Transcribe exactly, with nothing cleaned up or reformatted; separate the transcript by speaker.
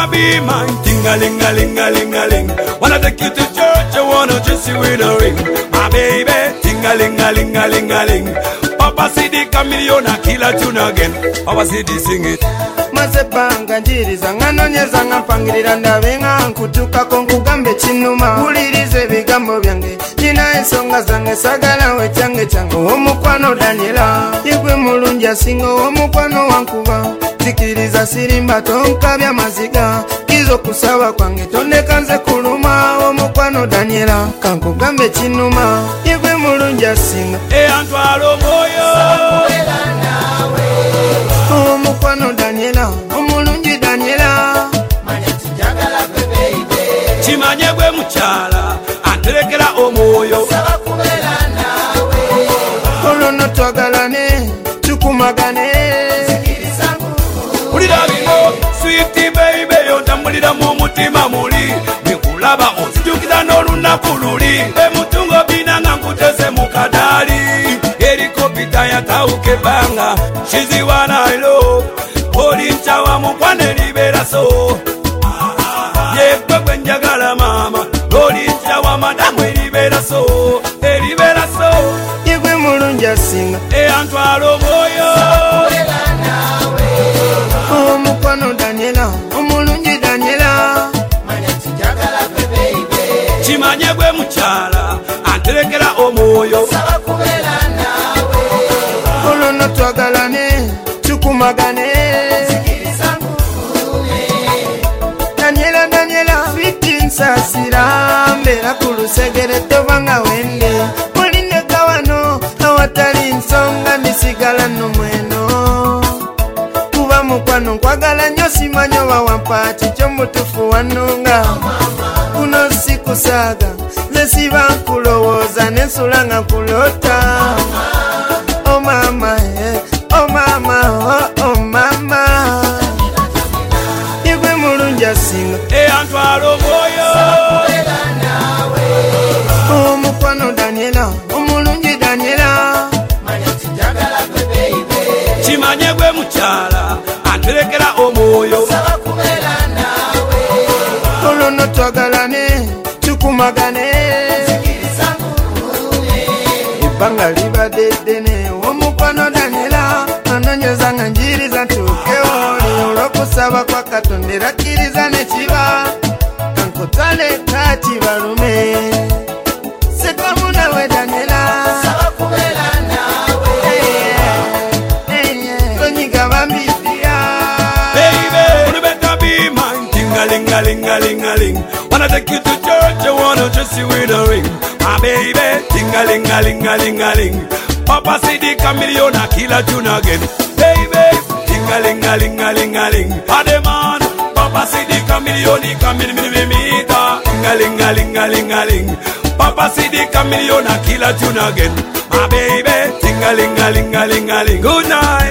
Speaker 1: better be mine. Ting-a-ling-a-ling-a-ling-a-ling. Wanna take you to church, I wanna dress you with a ring. My baby, ting-a-ling-a-ling-a-ling-a-ling. Papa see the chameleon, I kill a tune again. Papa see the sing it.
Speaker 2: Mazebanga njiriza nganonyeza ngampangirira ndabenga nkutuka konkugambe chinuma ulirize bigambo byange nina ensonga zange sagala we cyange cyange omukwano Daniela yegwe mulungi asinga omukwano wankuba zikiriza sirimba tonka bya maziga kizo kusaba kwange tondeka nze kuluma omukwano Daniela kankugambe chinuma yegwe mulungi asinga
Speaker 1: e antwalo moyo
Speaker 2: omukwano Daniela omulungi Daniela
Speaker 3: manyati njagala gwe baby
Speaker 1: chimanye gwe muchala anterekera omwoyo
Speaker 3: saba kubera nawe
Speaker 2: olono twagalane tukumagane
Speaker 1: ulira bino sweet baby yotambulira mu mutima muli nikulaba onzijukiza n'olunaku luli emutungo binanga nkutese mu kadali helikopita yatawuka ebbanga kiziwana ilo oli ncawa mukwane libera so yegwe gwe njagala mama oli ncawa madamu eribera so eribera so
Speaker 2: yegwe mulungi asinga
Speaker 1: eyantwala omwoyo
Speaker 2: omukwano Daniela omulungi Daniela
Speaker 3: manyati njagala gwe baby
Speaker 1: kimanye gwe mukyala anterekera omwoyo
Speaker 3: saba kubera nawe
Speaker 2: olono twagalane tukumagane Daniela Daniela sweetinsasira mbera kulusegere tobanga wende mulineka wano awatali nsonga ndisigala nomweno kuba mukwano nkwagala nnyo simanyo wawampa kikyo mutufu wanonga kuno sikusaga nze siba nkulowooza nensula nga nkulota oh mama eh, oh mama oh, oh mama yegwe mulungi asinga
Speaker 1: eyantwala omwoyo
Speaker 2: omukwano Daniela omulungi Daniela
Speaker 3: manyati njagala gwe baby
Speaker 1: kimanye gwe mukyala anterekera omwoyo
Speaker 3: saba kubera nawe
Speaker 2: olono twagalane tukumagane ebbanga libadde ddene omukwano Daniela anonyeza nga njiriza ntuukewo oli olw'okusaba kwa Katonda era kkiriza ne kiba kankutwale kati balume sekamu nawe Daniela
Speaker 3: saba kubera nawe
Speaker 2: tonyiga bambifiya
Speaker 1: baby you better be mine ting-a-ling-a-ling-a-ling-a-ling wanna take you to church I wanna dress you with a ring my baby ting-a-ling-a-ling-a-ling-a-ling Papa see the chameleon I kill a tune again baby ting-a-ling-a-ling-a-ling-a-ling Ademan Papa see the chameleon he come in me meet ting-a-ling-a-ling-a-ling-a-ling Papa see the chameleon I kill a tune again my baby ting-a-ling-a-ling-a-ling-a-ling good night